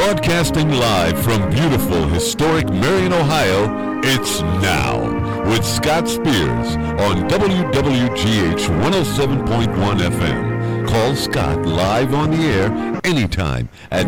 Broadcasting live from beautiful, historic Marion, Ohio, it's Now with Scott Spears on WWGH 107.1 FM. Call Scott live on the air anytime at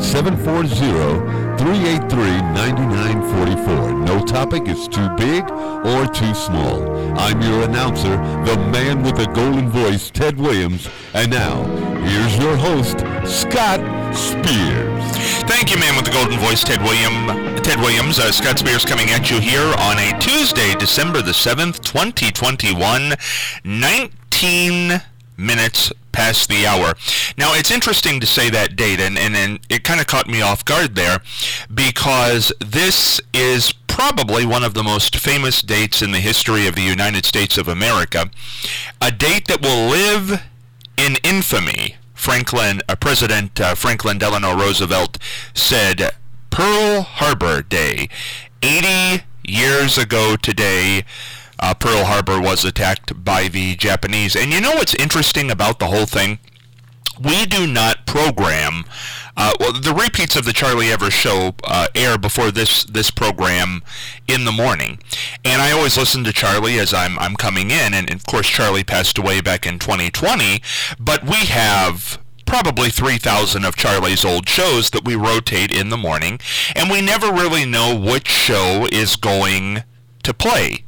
740-383-9944. No topic is too big or too small. I'm your announcer, the man with the golden voice, Ted Williams. And now, here's your host, Scott Spears. Thank you, man with the golden voice, Ted Williams. Scott Spears coming at you here on a Tuesday, December the 7th, 2021, 19 minutes past the hour. Now, it's interesting to say that date, and it kind of caught me off guard there, because this is probably one of the most famous dates in the history of the United States of America, a date that will live in infamy. President Franklin Delano Roosevelt said Pearl Harbor Day. 80 years ago today, Pearl Harbor was attacked by the Japanese. And you know what's interesting about the whole thing? We do not program, the repeats of the Charlie Evers show air before this program in the morning. And I always listen to Charlie as I'm coming in, and of course Charlie passed away back in 2020, but we have probably 3,000 of Charlie's old shows that we rotate in the morning, and we never really know which show is going to play.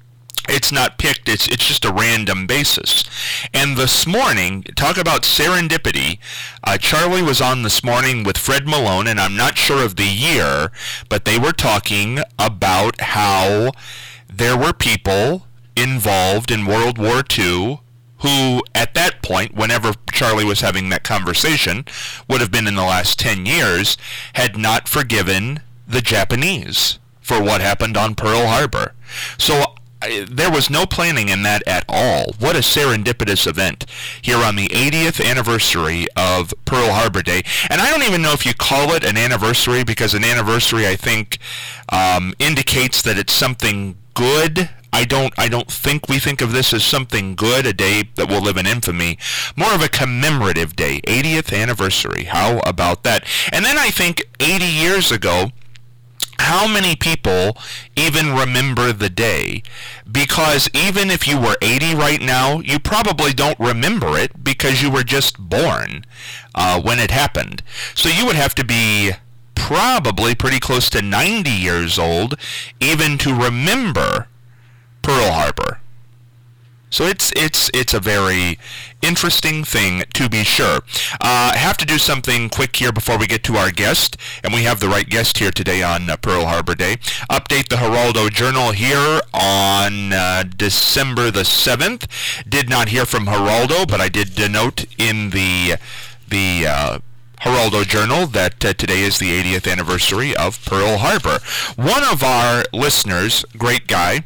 It's not picked, it's just a random basis. And this morning, talk about serendipity, Charlie was on this morning with Fred Malone, and I'm not sure of the year, but they were talking about how there were people involved in World War II who, at that point, whenever Charlie was having that conversation, would have been in the last 10 years, had not forgiven the Japanese for what happened on Pearl Harbor. So there was no planning in that at all. What a serendipitous event here on the 80th anniversary of Pearl Harbor Day. And I don't even know if you call it an anniversary, because an anniversary, I think, indicates that it's something good. I don't think we think of this as something good, a day that will live in infamy. More of a commemorative day, 80th anniversary. How about that? And then I think 80 years ago, how many people even remember the day? Because even if you were 80 right now, you probably don't remember it because you were just born when it happened. So you would have to be probably pretty close to 90 years old even to remember Pearl Harbor. So it's a very interesting thing, to be sure. I have to do something quick here before we get to our guest, and we have the right guest here today on Pearl Harbor Day. Update the Geraldo Journal here on December the 7th. Did not hear from Geraldo, but I did denote in the Geraldo Journal that today is the 80th anniversary of Pearl Harbor. One of our listeners, great guy,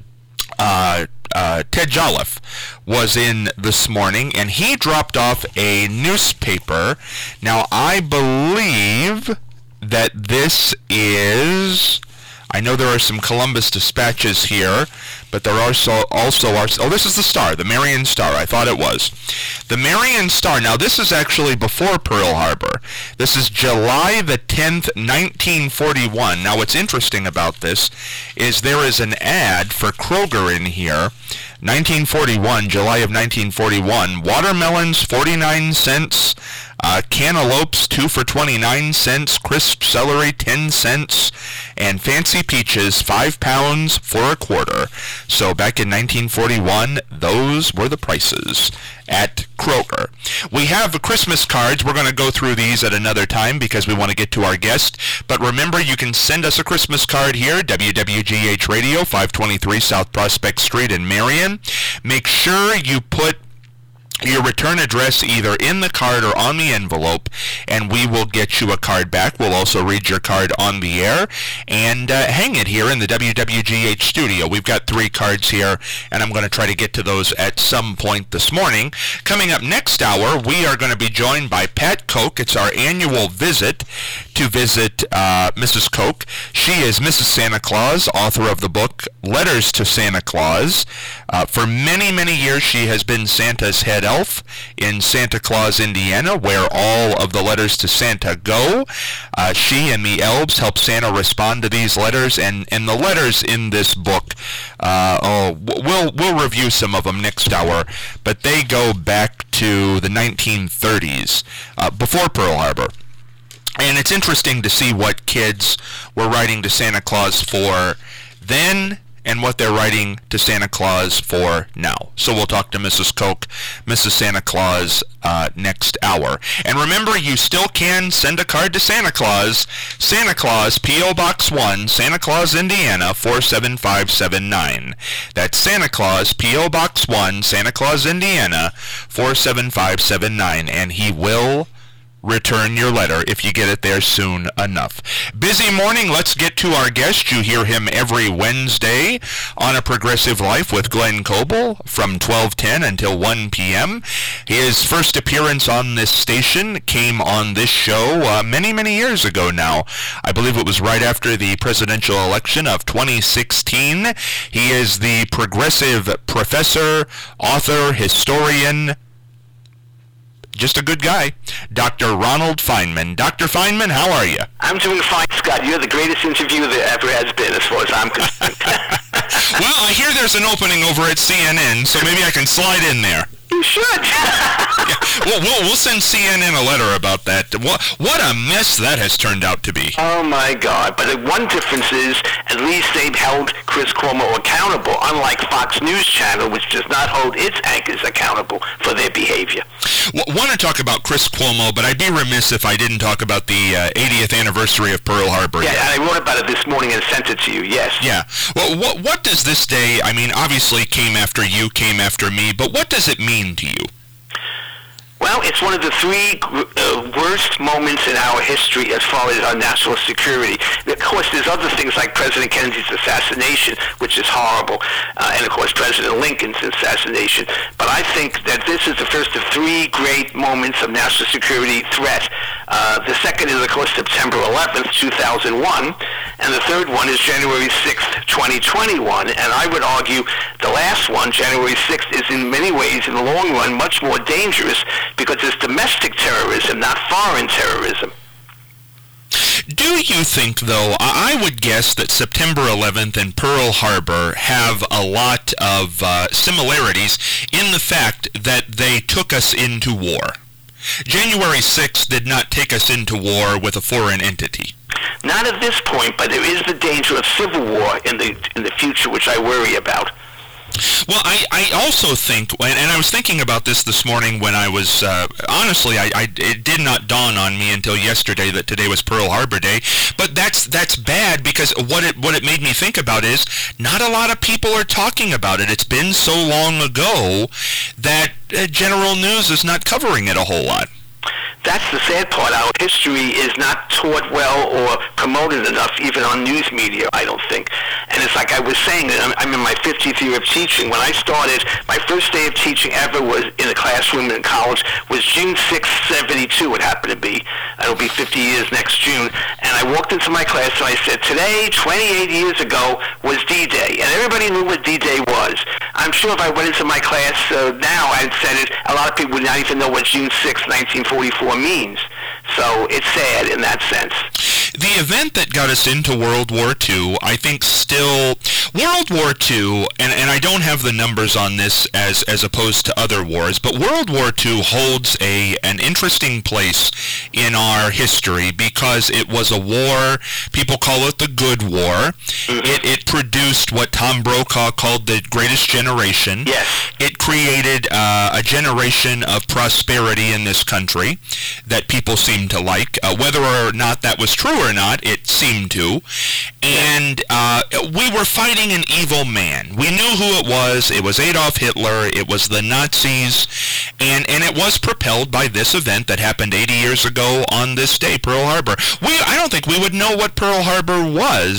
Ted Jolliffe, was in this morning, and he dropped off a newspaper. Now, I believe that this is, I know there are some Columbus Dispatches here, but there are also this is the Star, the Marion Star. I thought it was. The Marion Star. Now, this is actually before Pearl Harbor. This is July the 10th, 1941. Now, what's interesting about this is there is an ad for Kroger in here. 1941, July of 1941. Watermelons, 49 cents. Cantaloupes, 2 for 29 cents. Crisp celery, 10 cents. And fancy peaches, 5 pounds for a quarter. So back in 1941, those were the prices at Kroger. We have the Christmas cards. We're going to go through these at another time because we want to get to our guest. But remember, you can send us a Christmas card here, WWGH Radio, 523 South Prospect Street in Marion. Make sure you put your return address either in the card or on the envelope, and we will get you a card back. We'll also read your card on the air and hang it here in the WWGH studio. We've got 3 cards here, and I'm going to try to get to those at some point this morning. Coming up next hour, we are going to be joined by Pat Koch. It's our annual visit to visit visit Mrs. Koch. She is Mrs. Santa Claus, author of the book Letters to Santa Claus. For many, many years, she has been Santa's head elf in Santa Claus, Indiana, where all of the letters to Santa go. She and the elves help Santa respond to these letters, and the letters in this book, we'll review some of them next hour, but they go back to the 1930s, before Pearl Harbor. And it's interesting to see what kids were writing to Santa Claus for then and what they're writing to Santa Claus for now. So we'll talk to Mrs. Koch, Mrs. Santa Claus, next hour. And remember, you still can send a card to Santa Claus. Santa Claus, P.O. Box 1, Santa Claus, Indiana, 47579. That's Santa Claus, P.O. Box 1, Santa Claus, Indiana, 47579. And he will return your letter if you get it there soon enough. Busy morning. Let's get to our guest. You hear him every Wednesday on A Progressive Life with Glenn Coble from 12:10 until 1 p.m. His first appearance on this station came on this show many, many years ago now. I believe it was right after the presidential election of 2016. He is the progressive professor, author, historian, just a good guy, Dr. Ronald Feynman. Dr. Feynman, how are you? I'm doing fine, Scott. You're the greatest interviewer there ever has been, as far as I'm concerned. Well, I hear there's an opening over at CNN, so maybe I can slide in there. You should. We'll send CNN a letter about that. What a mess that has turned out to be. Oh, my God. But the one difference is, at least they've held Chris Cuomo accountable, unlike Fox News Channel, which does not hold its anchors accountable for their behavior. Want to talk about Chris Cuomo, but I'd be remiss if I didn't talk about the 80th anniversary of Pearl Harbor. Yeah, and I wrote about it this morning and sent it to you, yes. Yeah. Well, what does this day, I mean, obviously came after you, came after me, but what does it mean to you? Well, it's one of the three worst moments in our history as far as our national security. Of course, there's other things like President Kennedy's assassination, which is horrible, and of course President Lincoln's assassination. But I think that this is the first of three great moments of national security threat. The second is, of course, September 11th, 2001, and the third one is January 6th, 2021. And I would argue the last one, January 6th, is in many ways, in the long run, much more dangerous because it's domestic terrorism, not foreign terrorism. Do you think, though, I would guess that September 11th and Pearl Harbor have a lot of similarities in the fact that they took us into war. January 6th did not take us into war with a foreign entity. Not at this point, but there is the danger of civil war in the future, which I worry about. Well, I also think, and I was thinking about this morning when I was, honestly, it did not dawn on me until yesterday that today was Pearl Harbor Day, but that's bad because what it made me think about is not a lot of people are talking about it. It's been so long ago that general news is not covering it a whole lot. That's the sad part. Our history is not taught well or promoted enough, even on news media, I don't think. And it's like I was saying, I'm in my 50th year of teaching. When I started, my first day of teaching ever was in a classroom in college was June 6th, 72, it happened to be. It'll be 50 years next June. And I walked into my class and I said, today, 28 years ago, was D-Day. And everybody knew what D-Day was. I'm sure if I went into my class now, I'd said it, a lot of people would not even know what June 6th, 1944 means. So it's sad in that sense. The event that got us into World War II, I think still, World War II, and I don't have the numbers on this as opposed to other wars, but World War II holds an interesting place in our history because it was a war, people call it the Good War. It produced what Tom Brokaw called the greatest generation. Yes. It created a generation of prosperity in this country that people seemed to like. Whether or not that was true or not, it seemed to. And we were fighting an evil man. We knew who it was. It was Adolf Hitler. It was the Nazis. And it was propelled by this event that happened 80 years ago on this day, Pearl Harbor. I don't think we would know what Pearl Harbor was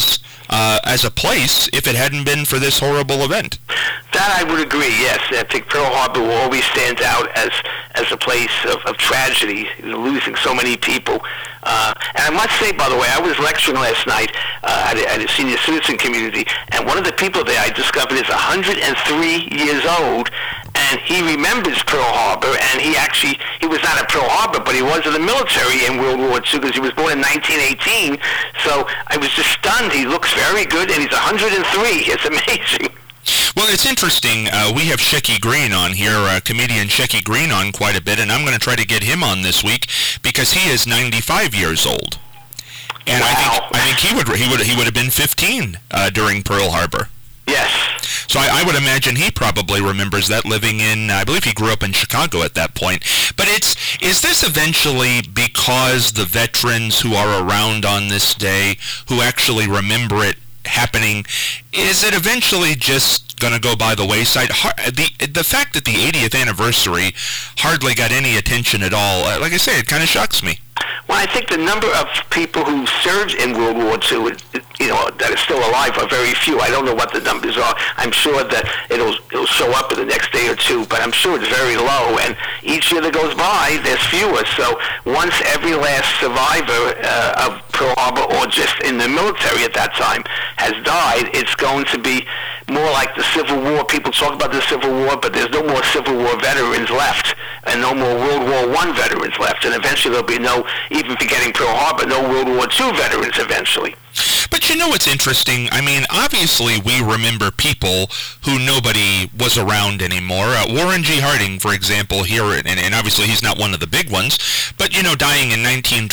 as a place if it hadn't been for this horrible event. That I would agree, yes. I think Pearl Harbor will always stand out as a place of tragedy, losing so many people. And I must say, by the way, I was lecturing last night at a senior citizen community, and one of the people there I discovered is 103 years old, and he remembers Pearl Harbor, and he was not at Pearl Harbor, but he was in the military in World War II because he was born in 1918. So I was just stunned. He looks very good, and he's 103. It's amazing. Well, it's interesting. We have Shecky Green on here, comedian Shecky Green on quite a bit, and I'm going to try to get him on this week because he is 95 years old, and wow. I think he would have been 15 during Pearl Harbor. Yes. So I would imagine he probably remembers that, living in, I believe he grew up in Chicago at that point. But is this eventually because the veterans who are around on this day, who actually remember it happening, is it eventually just going to go by the wayside? The fact that the 80th anniversary hardly got any attention at all, like I say, it kind of shocks me. Well, I think the number of people who served in World War II, that are still alive are very few. I don't know what the numbers are. I'm sure that it'll show up in the next day or two, but I'm sure it's very low. And each year that goes by, there's fewer. So once every last survivor of Pearl Harbor, or just in the military at that time, has died, it's going to be more like the Civil War. People talk about the Civil War, but there's no more Civil War veterans left, and no more World War I veterans left. And eventually there'll be no, even forgetting Pearl Harbor, no World War II veterans eventually. But you know what's interesting? I mean, obviously we remember people who nobody was around anymore. Warren G. Harding, for example, here, and obviously he's not one of the big ones, but, dying in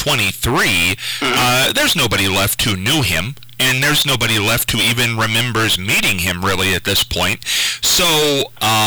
1923, there's nobody left who knew him, and there's nobody left who even remembers meeting him, really, at this point. So,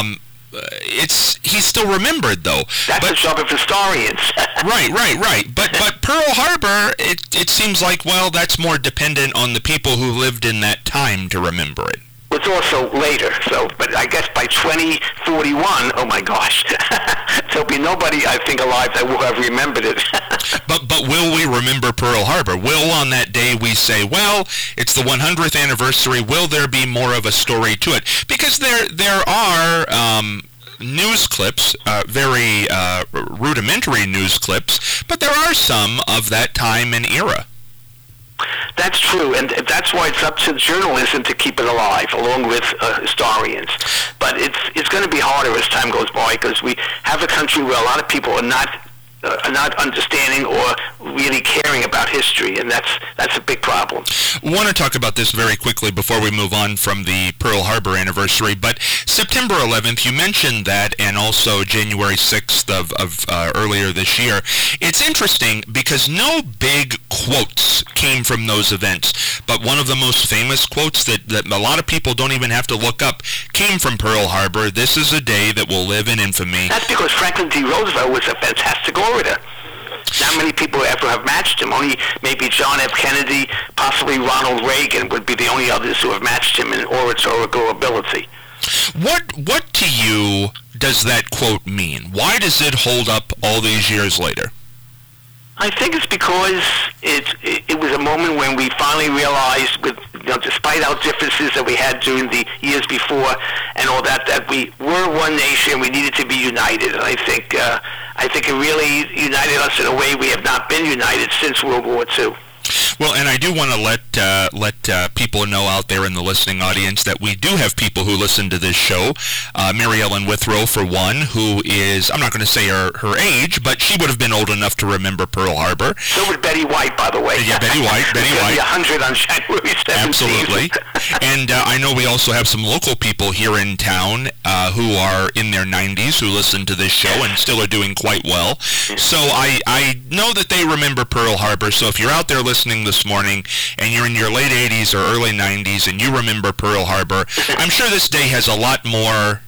he's still remembered, though. That's the job of historians. Right. But Pearl Harbor, it seems like, well, that's more dependent on the people who lived in that time to remember it. It's also later, but I guess by 2041, oh my gosh, there'll be nobody, I think, alive that will have remembered it. But will we remember Pearl Harbor? Will on that day we say, well, it's the 100th anniversary, will there be more of a story to it? Because there are news clips, very rudimentary news clips, but there are some of that time and era. That's true, and that's why it's up to journalism to keep it alive, along with historians. But it's going to be harder as time goes by, because we have a country where a lot of people are not understanding or really caring about history, and that's a big problem. I want to talk about this very quickly before we move on from the Pearl Harbor anniversary, but September 11th, you mentioned that, and also January 6th of earlier this year. It's interesting because no big quotes came from those events, but one of the most famous quotes that a lot of people don't even have to look up came from Pearl Harbor. This is a day that will live in infamy. That's because Franklin D. Roosevelt was a fantastic orator. Not many people ever have matched him. Only maybe John F. Kennedy, possibly Ronald Reagan would be the only others who have matched him in oratorical ability. What to you does that quote mean? Why does it hold up all these years later? I think it's because it was a moment when we finally realized, despite our differences that we had during the years before and all that we were one nation. We needed to be united, and I think it really united us in a way we have not been united since World War II. Well, and I do want to let people know out there in the listening audience that we do have people who listen to this show. Mary Ellen Withrow, for one, who is, I'm not going to say her age, but she would have been old enough to remember Pearl Harbor. So would Betty White, by the way. Yeah, Betty White. Betty White. 100 on January 17th. Absolutely. And I know we also have some local people here in town who are in their 90s who listen to this show and still are doing quite well. So I know that they remember Pearl Harbor. So if you're out there listening this morning and you're in your late 80s or early 90s and you remember Pearl Harbor, I'm sure this day has a lot more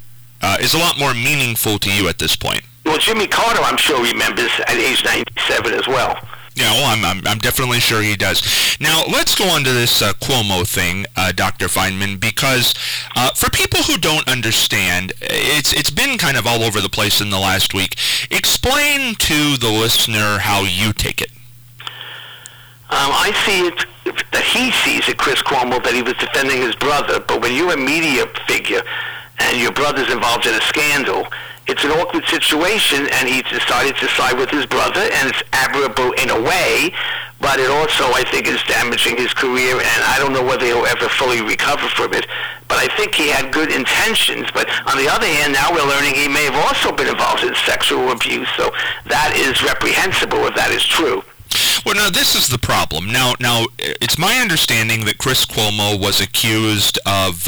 meaningful to you at this point. Well, Jimmy Carter, I'm sure, remembers at age 97 as well. Yeah, well, I'm definitely sure he does. Now, let's go on to this Cuomo thing, Dr. Feynman, because for people who don't understand, it's been kind of all over the place in the last week. Explain to the listener how you take it. I see it that he sees it, Chris Cuomo, that he was defending his brother. But when you're a media figure and your brother's involved in a scandal, it's an awkward situation, and he decided to side with his brother, and it's admirable in a way, but it also, I think, is damaging his career, and I don't know whether he'll ever fully recover from it. But I think he had good intentions. But on the other hand, now we're learning he may have also been involved in sexual abuse, so that is reprehensible if that is true. Well, now, this is the problem. Now, it's my understanding that Chris Cuomo was accused of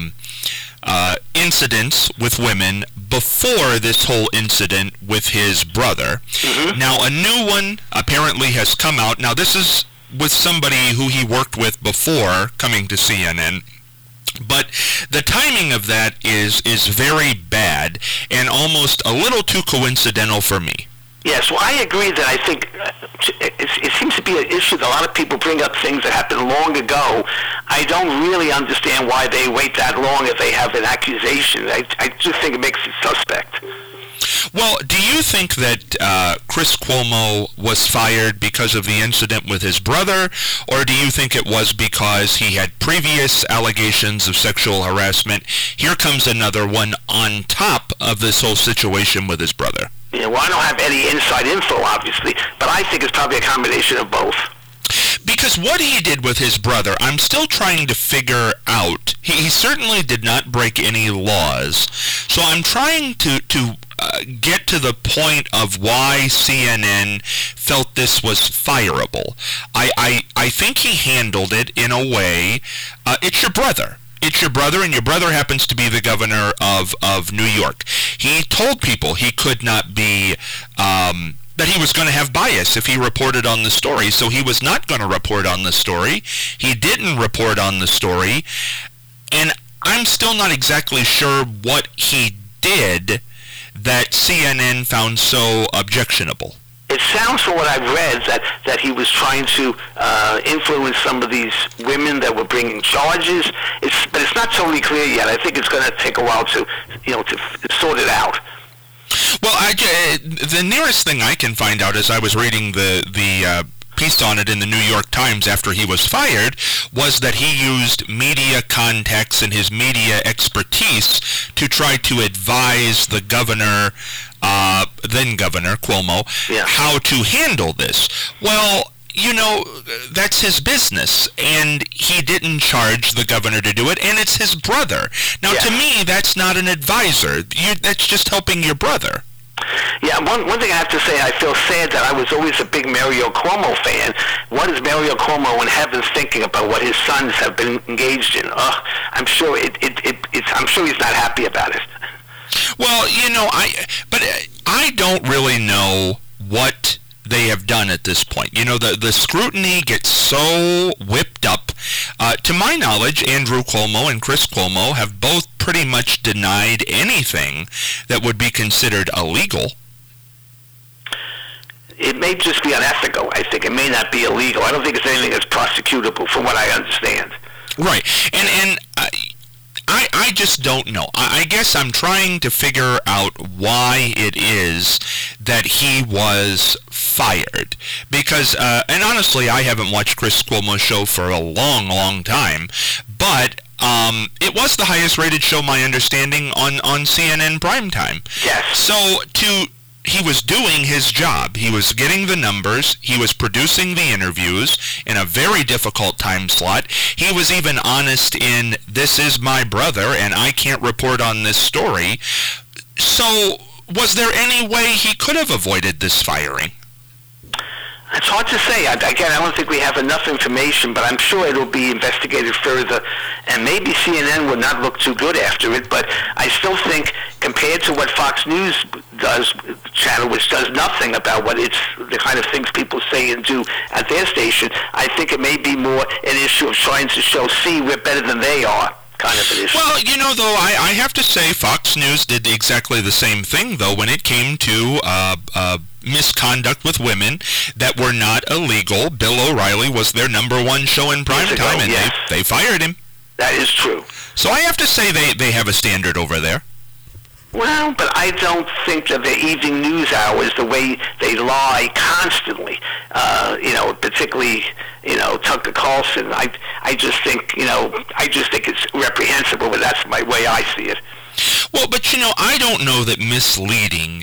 incidents with women before this whole incident with his brother. Mm-hmm. Now, a new one apparently has come out. Now, this is with somebody who he worked with before coming to CNN. But the timing of that is very bad and almost a little too coincidental for me. Yes, well, I agree that I think it seems to be an issue that a lot of people bring up things that happened long ago. I don't really understand why they wait that long if they have an accusation. I just think it makes it suspect. Well, do you think that Chris Cuomo was fired because of the incident with his brother, or do you think it was because he had previous allegations of sexual harassment? Here comes another one on top of this whole situation with his brother. Yeah, well, I don't have any inside info, obviously, but I think it's probably a combination of both. Because what he did with his brother, I'm still trying to figure out. He certainly did not break any laws. So I'm trying to get to the point of why CNN felt this was fireable. I think he handled it in a way, it's your brother. It's your brother, and your brother happens to be the governor of New York. He told people he could not be, that he was going to have bias if he reported on the story, so he was not going to report on the story. He didn't report on the story, and I'm still not exactly sure what he did that CNN found so objectionable. It sounds, from what I've read, that he was trying to influence some of these women that were bringing charges. But it's not totally clear yet. I think it's going to take a while to sort it out. Well, the nearest thing I can find out as I was reading the piece on it in the New York Times after he was fired was that he used media contacts and his media expertise to try to advise the governor, then Governor Cuomo, how to handle this. Well, that's his business, and he didn't charge the governor to do it, and it's his brother. Now, to me, that's not an advisor. That's just helping your brother. Yeah, one thing I have to say, I feel sad that I was always a big Mario Cuomo fan. What is Mario Cuomo in heaven's thinking about what his sons have been engaged in? I'm sure I'm sure he's not happy about it. Well, I don't really know what they have done at this point. The scrutiny gets so whipped up. To my knowledge, Andrew Cuomo and Chris Cuomo have both pretty much denied anything that would be considered illegal. It may just be unethical, I think. It may not be illegal. I don't think it's anything that's prosecutable, from what I understand. Right. And I just don't know. I guess I'm trying to figure out why it is that he was fired. Because, and honestly, I haven't watched Chris Cuomo's show for a long, long time. But it was the highest rated show, my understanding, on CNN primetime. Yes. So he was doing his job. He was getting the numbers. He was producing the interviews in a very difficult time slot. He was even honest in, this is my brother, and I can't report on this story. So, was there any way he could have avoided this firing? It's hard to say. Again, I don't think we have enough information, but I'm sure it'll be investigated further, and maybe CNN will not look too good after it, but I still think, compared to what Fox News channel, which does nothing about the kind of things people say and do at their station, I think it may be more an issue of trying to show, see, we're better than they are. Kind of an issue. Well, though, I have to say Fox News did exactly the same thing, though, when it came to misconduct with women that were not illegal. Bill O'Reilly was their number one show in primetime, and they fired him. That is true. So I have to say they have a standard over there. Well, but I don't think that the evening news hours, the way they lie constantly, particularly, Tucker Carlson, I just think it's reprehensible, but that's my way I see it. Well, but I don't know that misleading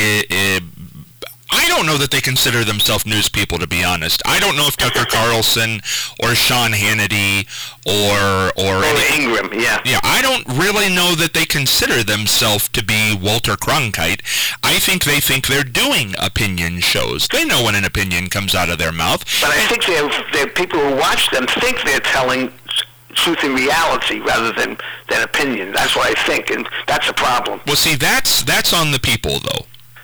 I don't know that they consider themselves news people, to be honest. I don't know if Tucker Carlson or Sean Hannity or Ingram, yeah. Yeah, I don't really know that they consider themselves to be Walter Cronkite. I think they think they're doing opinion shows. They know when an opinion comes out of their mouth. But I think they're people who watch them think they're telling truth and reality rather than opinion. That's what I think, and that's a problem. Well, see, that's on the people, though.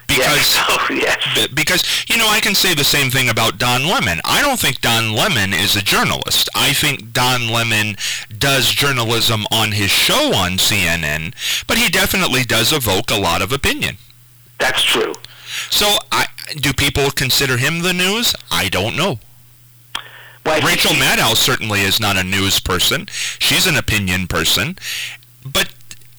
Because, I can say the same thing about Don Lemon. I don't think Don Lemon is a journalist. I think Don Lemon does journalism on his show on CNN, but he definitely does evoke a lot of opinion. That's true. So, do people consider him the news? I don't know. Well, Rachel Maddow certainly is not a news person. She's an opinion person. But,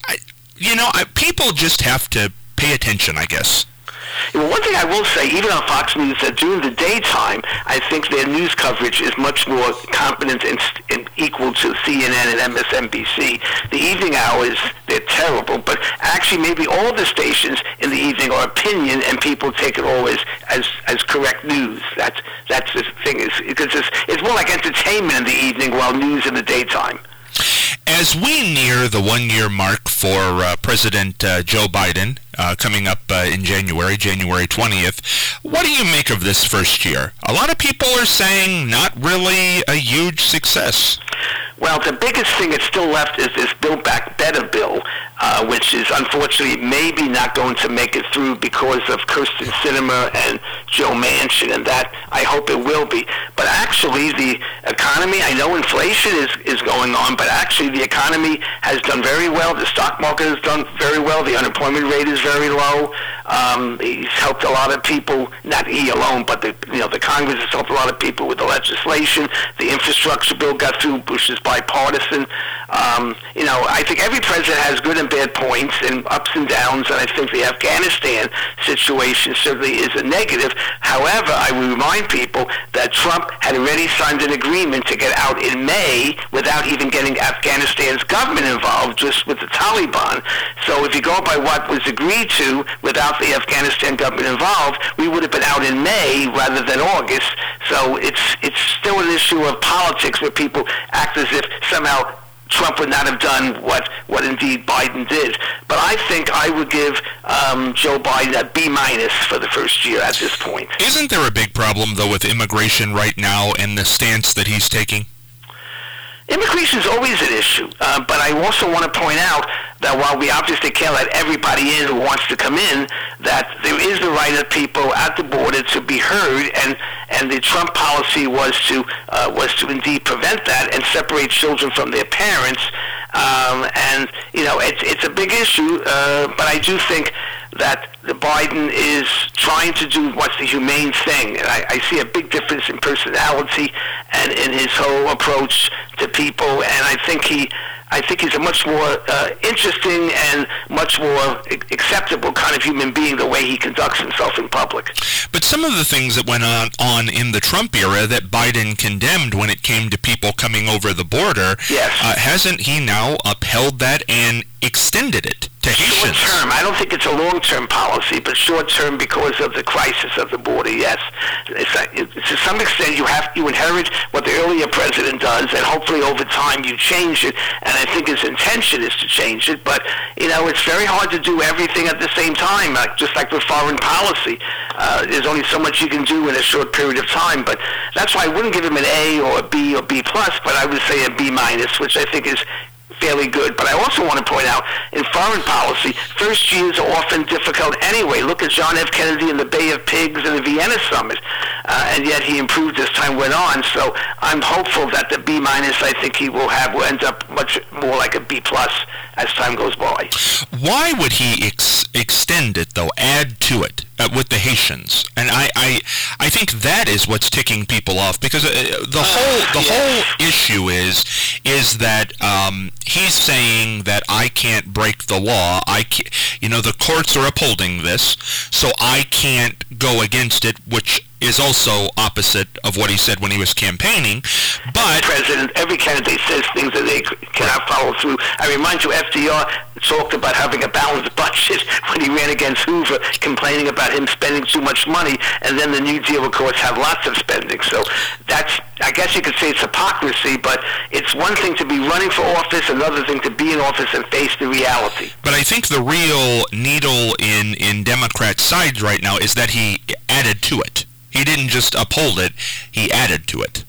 people just have to pay attention, I guess. Well, one thing I will say, even on Fox News, that during the daytime, I think their news coverage is much more competent and equal to CNN and MSNBC. The evening hours, they're terrible, but actually maybe all the stations in the evening are opinion, and people take it all as correct news. That's the thing, because it's more like entertainment in the evening while news in the daytime. As we near the one-year mark for President Joe Biden coming up in January 20th, what do you make of this first year? A lot of people are saying not really a huge success. Well, the biggest thing that's still left is this Build Back Better bill, which is unfortunately maybe not going to make it through because of Kyrsten Sinema and Joe Manchin, and that I hope it will be. But actually, the economy, I know inflation is going on, but actually the economy has done very well. The stock market has done very well. The unemployment rate is very low. He's helped a lot of people, not he alone, but the Congress has helped a lot of people with the legislation. The infrastructure bill got through. Bush is bipartisan. I think every president has good and bad points and ups and downs, and I think the Afghanistan situation certainly is a negative. However, I will remind people that Trump had already signed an agreement to get out in May without even getting Afghanistan's government involved, just with the Taliban. So if you go by what was agreed to without the Afghanistan government involved, we would have been out in May rather than August. So it's still an issue of politics where people act as if somehow Trump would not have done what indeed Biden did. But I think I would give Joe Biden a B- for the first year at this point. Isn't there a big problem, though, with immigration right now and the stance that he's taking? Immigration is always an issue, but I also want to point out that while we obviously can't let everybody in who wants to come in, that there is the right of people at the border to be heard, and the Trump policy was to indeed prevent that and separate children from their parents. It's a big issue, but I do think that Biden is trying to do what's the humane thing, and I see a big difference in personality and in his whole approach to people, and I think he's a much more interesting and much more acceptable kind of human being the way he conducts himself in public. But some of the things that went on in the Trump era that Biden condemned when it came to people coming over the border, yes. Hasn't he now upheld that and extended it to Haitians? Short-term. I don't think it's a long-term policy, but short-term because of the crisis of the border, yes. To some extent, you inherit what the earlier president does, and hopefully over time you change it, and I think his intention is to change it, but, it's very hard to do everything at the same time, just like with foreign policy. There's only so much you can do in a short period of time, but that's why I wouldn't give him an A or a B or B+, but I would say a B-, which I think is fairly good. But I also want to point out, in foreign policy, first years are often difficult anyway. Look at John F. Kennedy in the Bay of Pigs and the Vienna Summit, and yet he improved as time went on. So I'm hopeful that the B- I think he will end up much more like a B+ as time goes by. Why would he extend it, though, add to it with the Haitians? And I think that is what's ticking people off, because the whole issue is that he's saying that I can't break the law. the courts are upholding this, so I can't go against it, which is also opposite of what he said when he was campaigning. But every candidate says things that they cannot follow through. I remind you, FDR talked about having a balanced budget when he ran against Hoover, complaining about him spending too much money, and then the New Deal, of course, had lots of spending. So that's, I guess you could say it's hypocrisy, but it's one thing to be running for office, another thing to be in office and face the reality. But I think the real needle in Democrats' sides right now is that he added to it. He didn't just uphold it, he added to it.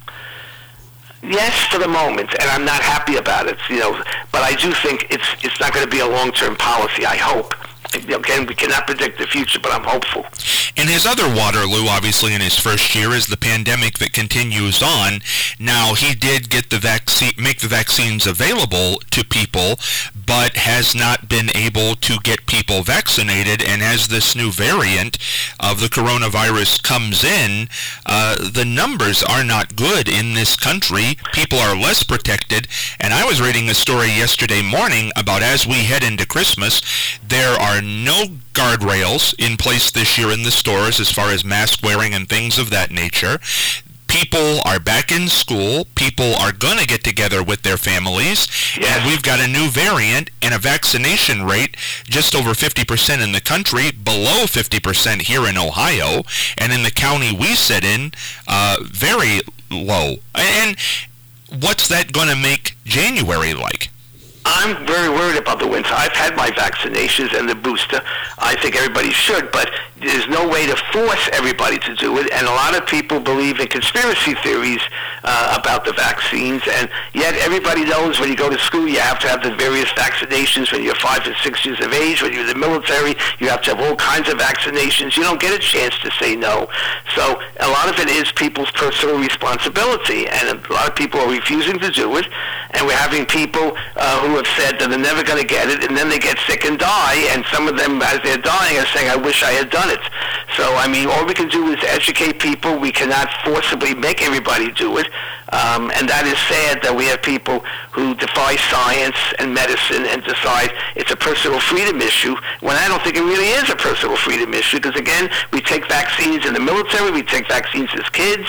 Yes, for the moment, and I'm not happy about it, but I do think it's not going to be a long-term policy, I hope. Again, we cannot predict the future, but I'm hopeful. And his other Waterloo, obviously, in his first year is the pandemic that continues on. Now, he did get make the vaccines available to people, but has not been able to get people vaccinated. And as this new variant of the coronavirus comes in, the numbers are not good in this country. People are less protected. And I was reading a story yesterday morning about as we head into Christmas, there are no guardrails in place this year in the stores as far as mask wearing and things of that nature. People are back in school. People are going to get together with their families. Yes. And we've got a new variant and a vaccination rate just over 50% in the country, below 50% here in Ohio, and in the county we sit in, very low. And what's that going to make January like? I'm very worried about the winter. I've had my vaccinations and the booster. I think everybody should, but there's no way to force everybody to do it, and a lot of people believe in conspiracy theories about the vaccines, and yet everybody knows when you go to school you have to have the various vaccinations. When you're 5 and 6 years of age, when you're in the military, you have to have all kinds of vaccinations. You don't get a chance to say no. So a lot of it is people's personal responsibility, and a lot of people are refusing to do it, and we're having people who have said that they're never going to get it, and then they get sick and die, and some of them, as they're dying, are saying, I wish I had done it. So, I mean, all we can do is educate people. We cannot forcibly make everybody do it, and that is sad that we have people who defy science and medicine and decide it's a personal freedom issue, when I don't think it really is a personal freedom issue, because, again, we take vaccines in the military, we take vaccines as kids,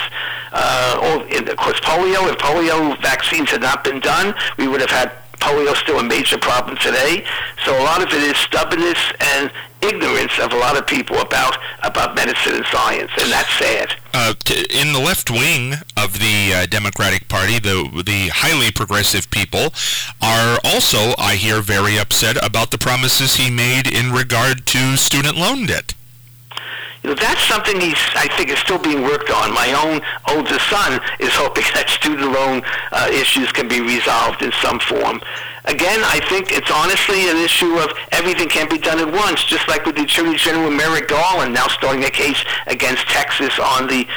of course, polio. If polio vaccines had not been done, we would have had polio still a major problem today. So a lot of it is stubbornness and ignorance of a lot of people about medicine and science, and that's sad. In the left wing of the Democratic Party, the highly progressive people are also, I hear, very upset about the promises he made in regard to student loan debt. That's something I think is still being worked on. My own oldest son is hoping that student loan issues can be resolved in some form. Again, I think it's honestly an issue of everything can't be done at once, just like with the Attorney General Merrick Garland now starting a case against Texas on the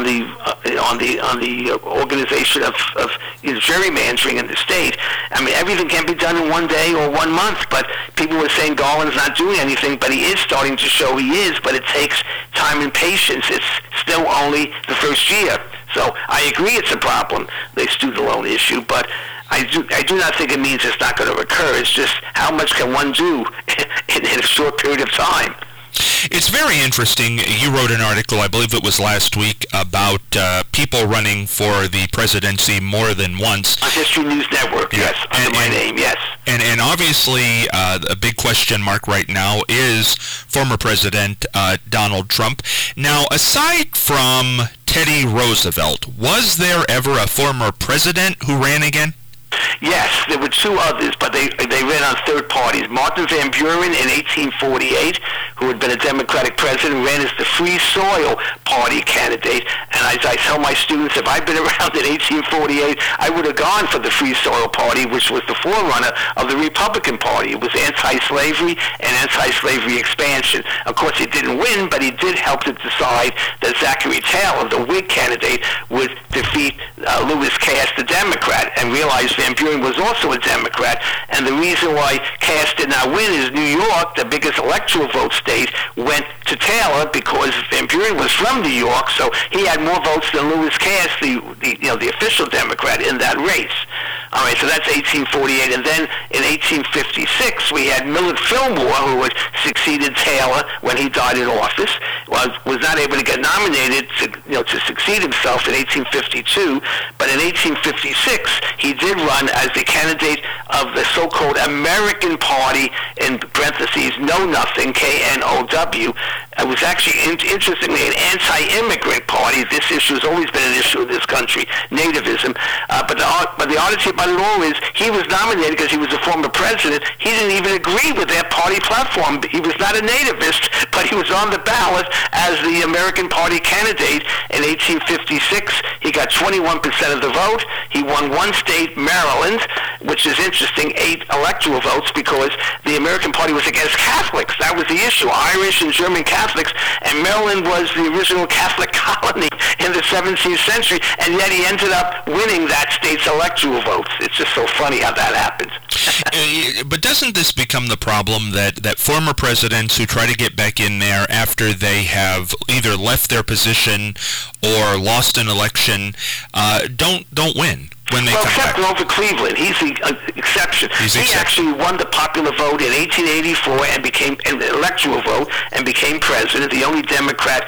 organization of gerrymandering in the state. I mean, everything can't be done in one day or 1 month, but people were saying Garland's not doing anything, but he is starting to show he is, but it takes time and patience. It's still only the first year. So I agree it's a problem, the student loan issue, but I do not think it means it's not going to recur. It's just how much can one do in a short period of time. It's very interesting. You wrote an article, I believe it was last week, about people running for the presidency more than once. On History News Network, yes, under my name, yes. And obviously, a big question mark right now is former President Donald Trump. Now, aside from Teddy Roosevelt, was there ever a former president who ran again? Yes, there were two others, but they ran on third parties. Martin Van Buren in 1848, who had been a Democratic president, ran as the Free Soil Party candidate. And as I tell my students, if I'd been around in 1848, I would have gone for the Free Soil Party, which was the forerunner of the Republican Party. It was anti-slavery and anti-slavery expansion. Of course, he didn't win, but he did help to decide that Zachary Taylor, the Whig candidate, would defeat Lewis Cass, the Democrat, and realize Van Buren was also a Democrat, and the reason why Cass did not win is New York, the biggest electoral vote state, went to Taylor because Van Buren was from New York, so he had more votes than Lewis Cass, the official Democrat, in that race. All right, so that's 1848. And then in 1856, we had Millard Fillmore, who had succeeded Taylor when he died in office, was not able to get nominated to succeed himself in 1852. But in 1856, he did run as the candidate of the so-called American Party, in parentheses, Know Nothing, KNOW. It was actually, interestingly, an anti-immigrant party. This issue has always been an issue in this country, nativism. But the oddity about it all is he was nominated because he was a former president. He didn't even agree with their party platform. He was not a nativist, but he was on the ballot as the American Party candidate in 1856. He got 21% of the vote. He won one state, Maryland, which is interesting, 8 electoral votes, because the American Party was against Catholics. That was the issue, Irish and German Catholics, and Maryland was the original Catholic colony in the 17th century, and yet he ended up winning that state's electoral votes. It's just so funny how that happened. But doesn't this become the problem that former presidents who try to get back in there after they have either left their position or lost an election don't win when they come back? Except Grover Cleveland. He's the exception. He actually won the popular vote in 1884 and became an electoral vote and became president, the only Democrat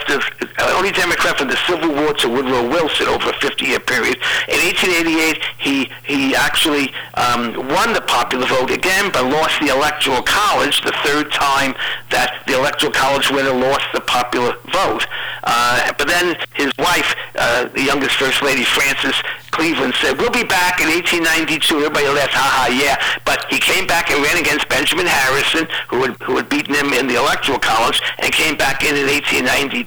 from the Civil War to Woodrow Wilson over a 50-year period. In 1888, he actually won the popular vote again, but lost the Electoral College, the third time that the Electoral College winner lost the popular vote. But then his wife, the youngest First Lady, Frances Cleveland, said, "We'll be back in 1892. Everybody laughed, yeah. But he came back and ran against Benjamin Harrison, who had beaten him in the Electoral College, and came back in 1893,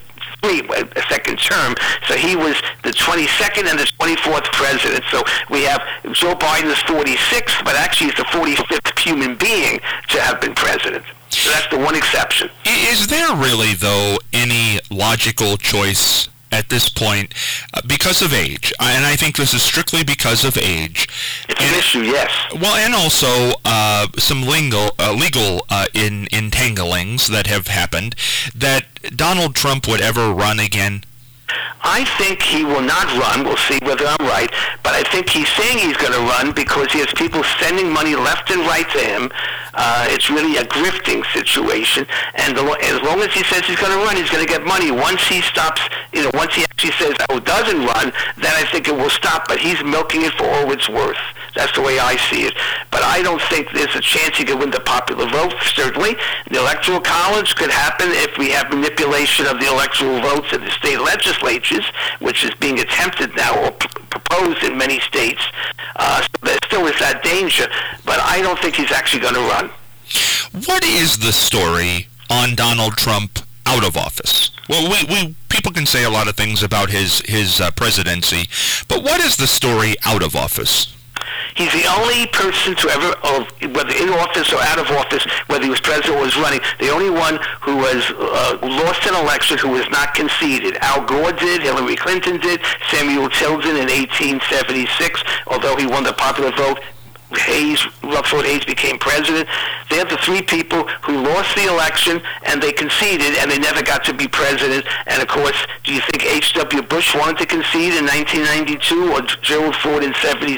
a second term. So he was the 22nd and the 24th president. So we have Joe Biden is 46th, but actually he's the 45th human being to have been president. So that's the one exception. Is there really, though, any logical choice at this point because of age? And I think this is strictly because of age. It's an issue, yes. Well, and also some legal entanglings that have happened, that Donald Trump would ever run again? I think he will not run. We'll see whether I'm right. But I think he's saying he's going to run because he has people sending money left and right to him. It's really a grifting situation. And as long as he says he's going to run, he's going to get money. Once he stops, once he actually says, doesn't run, then I think it will stop. But he's milking it for all it's worth. That's the way I see it. But I don't think there's a chance he could win the popular vote, certainly. The Electoral College could happen if we have manipulation of the electoral votes in the state legislatures, which is being attempted now or proposed in many states. So there still is that danger. But I don't think he's actually going to run. What is the story on Donald Trump out of office? Well, we people can say a lot of things about his presidency, but what is the story out of office? He's the only person to ever, whether in office or out of office, whether he was president or was running, the only one who was lost an election who was not conceded. Al Gore did, Hillary Clinton did, Samuel Tilden in 1876, although he won the popular vote. Rutherford Hayes became president. They're the three people who lost the election and they conceded and they never got to be president. And of course, do you think H.W. Bush wanted to concede in 1992 or Gerald Ford in 76?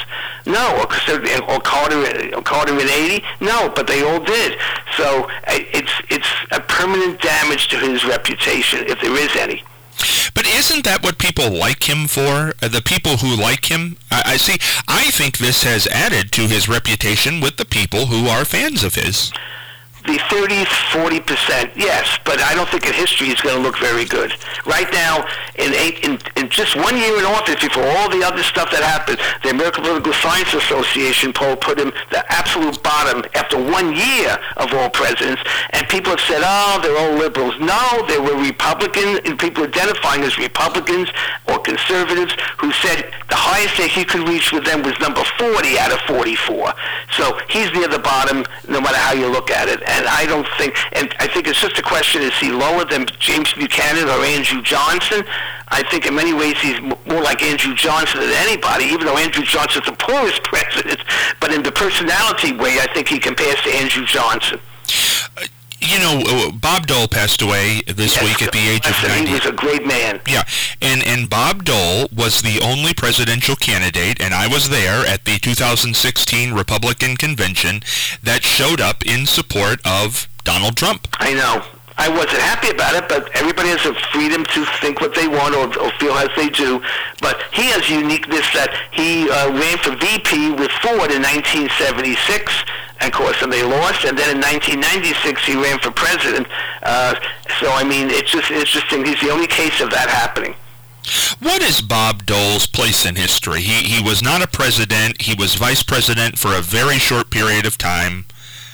No. Or Carter in 80? No, but they all did. So it's a permanent damage to his reputation, if there is any. But isn't that what people like him for? The people who like him? I think this has added to his reputation with the people who are fans of his. The 30, 40%, yes, but I don't think in history he's going to look very good. Right now, in just 1 year in office, before all the other stuff that happened, the American Political Science Association poll put him the absolute bottom after 1 year of all presidents, and people have said, they're all liberals. No, they were Republicans, and people identifying as Republicans or conservatives who said the highest that he could reach with them was number 40 out of 44. So he's near the bottom, no matter how you look at it. And I think it's just a question, is he lower than James Buchanan or Andrew Johnson? I think in many ways he's more like Andrew Johnson than anybody, even though Andrew Johnson's the poorest president. But in the personality way, I think he compares to Andrew Johnson. You know, Bob Dole passed away this week at the age of 90. He was a great man. Yeah, and Bob Dole was the only presidential candidate, and I was there at the 2016 Republican convention that showed up in support of Donald Trump. I know. I wasn't happy about it, but everybody has a freedom to think what they want or feel as they do. But he has uniqueness that he ran for VP with Ford in 1976, and of course, and they lost. And then in 1996, he ran for president. So, I mean, it's just interesting. He's the only case of that happening. What is Bob Dole's place in history? He was not a president. He was vice president for a very short period of time.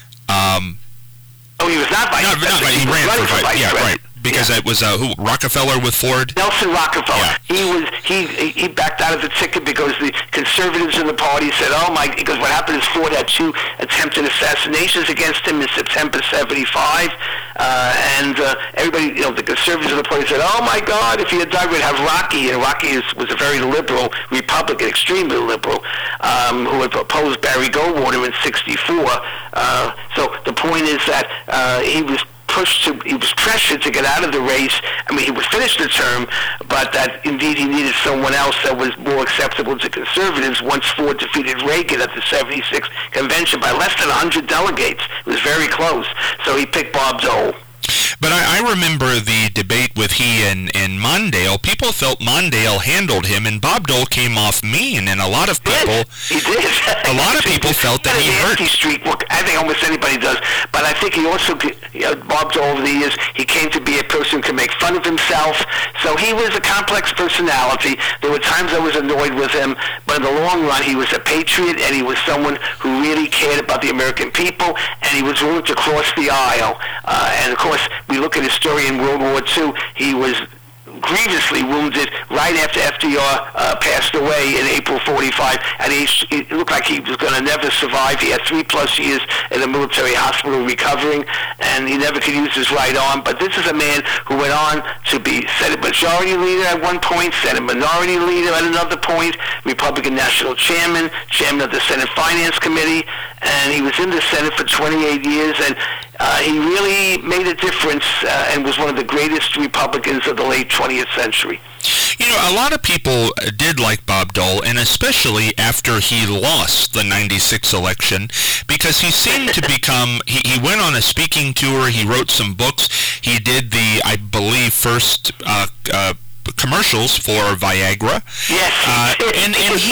Oh, he was not vice president. He ran for vice president. Yeah, right. Because it was Rockefeller with Ford? Nelson Rockefeller. Yeah. He backed out of the ticket because the conservatives in the party said, because what happened is Ford had 2 attempted assassinations against him in September 75. And everybody, the conservatives in the party said, oh my God, if he had died, we'd have Rocky. And Rocky was a very liberal Republican, extremely liberal, who had opposed Barry Goldwater in 64. So the point is that he was pressured to get out of the race. I mean, he would finish the term, but that indeed he needed someone else that was more acceptable to conservatives once Ford defeated Reagan at the 76 convention by less than 100 delegates. It was very close. So he picked Bob Dole. But I remember the debate with he and Mondale. People felt Mondale handled him, and Bob Dole came off mean, and a lot of people... He did. A lot of people felt that he hurt... Streak. Well, I think almost anybody does. But I think he also, Bob Dole over the years, he came to be a person who could make fun of himself. So he was a complex personality. There were times I was annoyed with him, but in the long run, he was a patriot, and he was someone who really cared about the American people, and he was willing to cross the aisle. And of course, we look at his story in World War II. He was grievously wounded right after FDR passed away in April 45, and it looked like he was going to never survive. He had 3+ years in a military hospital recovering, and he never could use his right arm. But this is a man who went on to be Senate Majority Leader at one point, Senate Minority Leader at another point, Republican National Chairman, Chairman of the Senate Finance Committee, and he was in the Senate for 28 years, and he really made a difference and was one of the greatest Republicans of the late 20th century. You know, a lot of people did like Bob Dole, and especially after he lost the 96 election, because he seemed to become, he went on a speaking tour, he wrote some books, he did the, I believe, first commercials for Viagra. Yes, and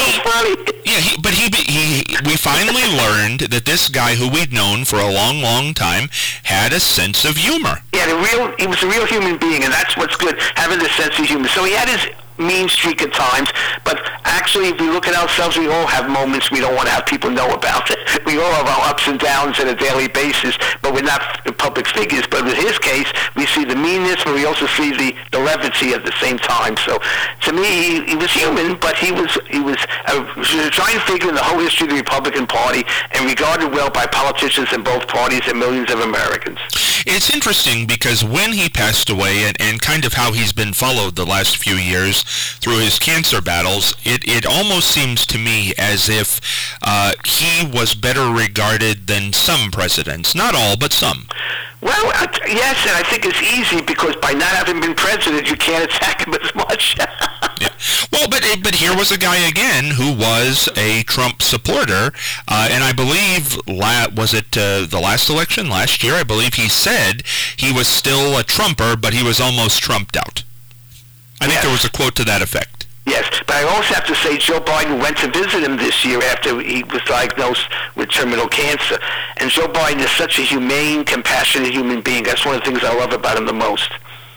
we finally learned that this guy who we'd known for a long, long time had a sense of humor. Yeah, he was a real human being, and that's what's good, having the sense of humor. So he had his mean streak at times, but actually, if we look at ourselves, we all have moments we don't want to have people know about. We all have our ups and downs on a daily basis, but we're not public figures. But in his case, we see the meanness, but we also see the levity at the same time. So, to me, he was human, but he was a giant figure in the whole history of the Republican Party, and regarded well by politicians in both parties and millions of Americans. It's interesting because when he passed away, and kind of how he's been followed the last few years through his cancer battles, it almost seems to me as if he was better regarded than some presidents. Not all, but some. Well, yes, and I think it's easy because by not having been president, you can't attack him as much. Yeah. Well, but here was a guy again who was a Trump supporter, and I believe, was it the last election, last year, I believe he said he was still a Trumper, but he was almost Trumped out. I think there was a quote to that effect. Yes, but I also have to say Joe Biden went to visit him this year after he was diagnosed with terminal cancer. And Joe Biden is such a humane, compassionate human being. That's one of the things I love about him the most.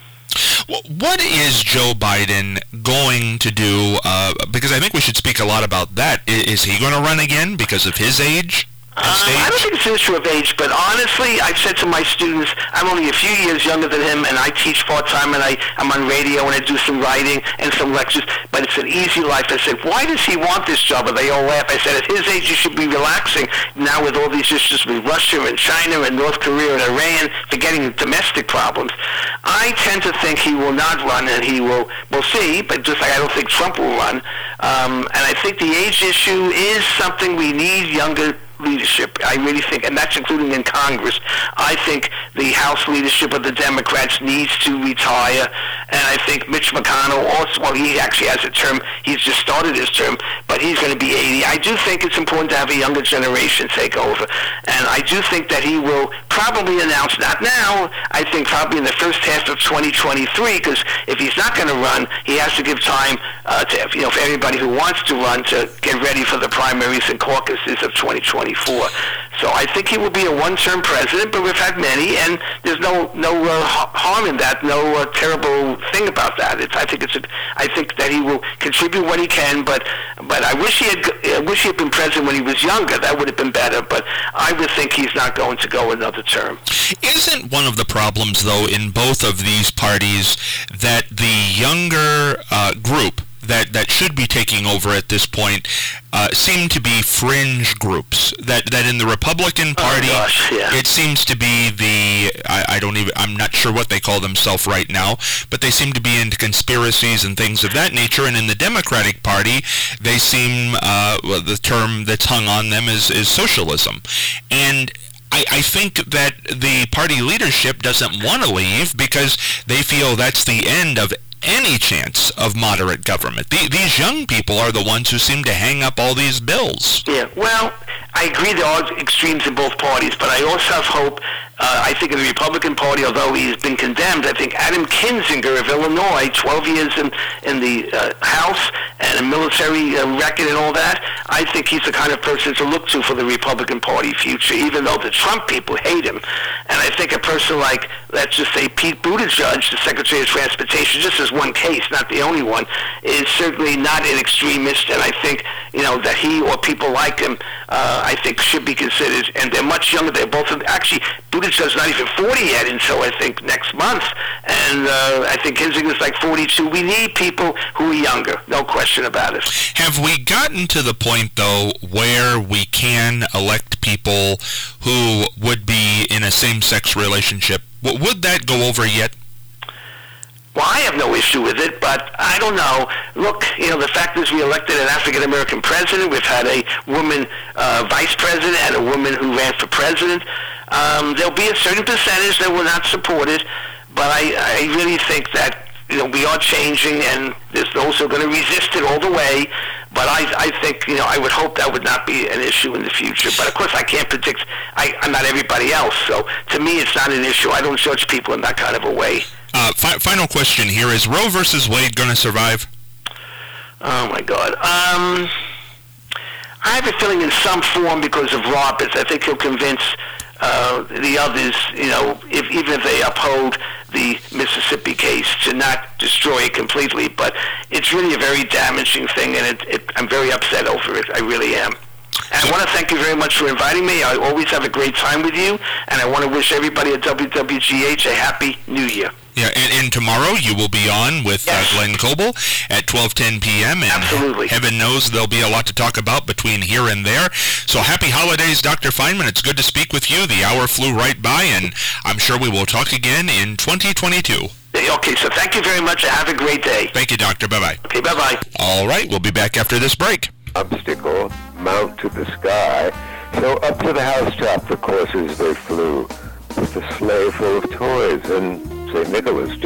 What is Joe Biden going to do? Because I think we should speak a lot about that. Is he going to run again because of his age? I don't think it's an issue of age, but honestly, I've said to my students, I'm only a few years younger than him, and I teach part-time, and I'm on radio, and I do some writing and some lectures, but it's an easy life. I said, why does he want this job? And they all laugh. I said, at his age, you should be relaxing now with all these issues with Russia and China and North Korea and Iran, forgetting domestic problems. I tend to think he will not run, and we'll see, but just like I don't think Trump will run. And I think the age issue is something we need younger leadership. I really think, and that's including in Congress, I think the House leadership of the Democrats needs to retire, and I think Mitch McConnell also, well, he actually has a term, he's just started his term, but he's going to be 80. I do think it's important to have a younger generation take over, and I do think that he will probably announce, not now, I think probably in the first half of 2023, because if he's not going to run, he has to give time for everybody who wants to run to get ready for the primaries and caucuses of 2024. So I think he will be a one-term president, but we've had many, and there's no harm in that, no terrible thing about that. I think that he will contribute what he can, but I wish he had been president when he was younger. That would have been better, but I would think he's not going to go another term. Isn't one of the problems, though, in both of these parties that the younger group that should be taking over at this point seem to be fringe groups? That in the Republican Party, it seems to be I'm not sure what they call themselves right now, but they seem to be into conspiracies and things of that nature. And in the Democratic Party, they seem, the term that's hung on them is socialism. And I think that the party leadership doesn't want to leave because they feel that's the end of any chance of moderate government. These young people are the ones who seem to hang up all these bills. Yeah, well, I agree there are extremes in both parties, but I also have hope. I think in the Republican Party, although he's been condemned, I think Adam Kinzinger of Illinois, 12 years in the House and a military record and all that, I think he's the kind of person to look to for the Republican Party future, even though the Trump people hate him. And I think a person like, let's just say, Pete Buttigieg, the Secretary of Transportation, just as one case, not the only one, is certainly not an extremist, and I think, that he or people like him, I think should be considered, and they're much younger. They're both, actually, Buttigieg's not even 40 yet until I think next month, and I think Kinzinger's like 42. We need people who are younger, no question about it. Have we gotten to the point, though, where we can elect people who would be in a same-sex relationship? Would that go over yet? Well, I have no issue with it, but I don't know. Look, the fact is we elected an African-American president. We've had a woman vice president and a woman who ran for president. There'll be a certain percentage that will not support it, but I really think that we are changing, and there's those who are going to resist it all the way. But I think, I would hope that would not be an issue in the future. But, of course, I can't predict. I'm not everybody else. So, to me, it's not an issue. I don't judge people in that kind of a way. Final question here. Is Roe versus Wade going to survive? Oh, my God. I have a feeling in some form because of Roberts. I think he'll convince the others, even if they uphold the Mississippi case, to not destroy it completely. But it's really a very damaging thing, and I'm very upset over it. I really am. And I want to thank you very much for inviting me. I always have a great time with you, and I want to wish everybody at WWGH a Happy New Year. Yeah, and tomorrow you will be on with Glenn Coble at 12:10 p.m. And absolutely. Heaven knows there'll be a lot to talk about between here and there. So happy holidays, Dr. Feynman. It's good to speak with you. The hour flew right by, and I'm sure we will talk again in 2022. Okay, so thank you very much, and have a great day. Thank you, Doctor. Bye-bye. Okay, bye-bye. All right, we'll be back after this break. Obstacle mount to the sky, so up to the housetop the coursers they flew, with a sleigh full of toys, and St. Nicholas just